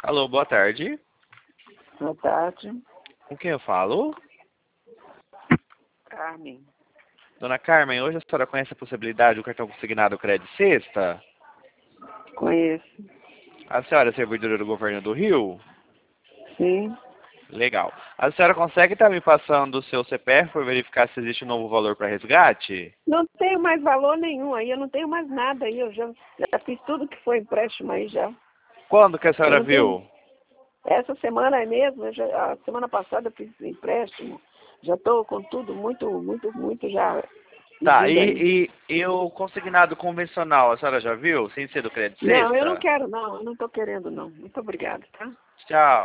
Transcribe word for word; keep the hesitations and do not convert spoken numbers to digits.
Alô, boa tarde. Boa tarde. Com quem eu falo? Carmen. Dona Carmen, hoje a senhora conhece a possibilidade do cartão consignado Crédito Sexta? Conheço. A senhora é servidora do governo do Rio? Sim. Legal. A senhora consegue estar me passando o seu C P F para verificar se existe um novo valor para resgate? Não tenho mais valor nenhum aí, eu não tenho mais nada aí, eu já, já fiz tudo que foi empréstimo aí já. Quando que a Eu senhora não viu? tenho... Essa semana aí mesmo, eu já, a semana passada eu fiz empréstimo, já estou com tudo muito, muito, muito já Tá, pedido aí. e, e, e o consignado convencional, a senhora já viu? Sem ser do Crédito Não, eu não Sexta? quero não, eu não estou querendo não. Muito obrigada, tá? Tchau.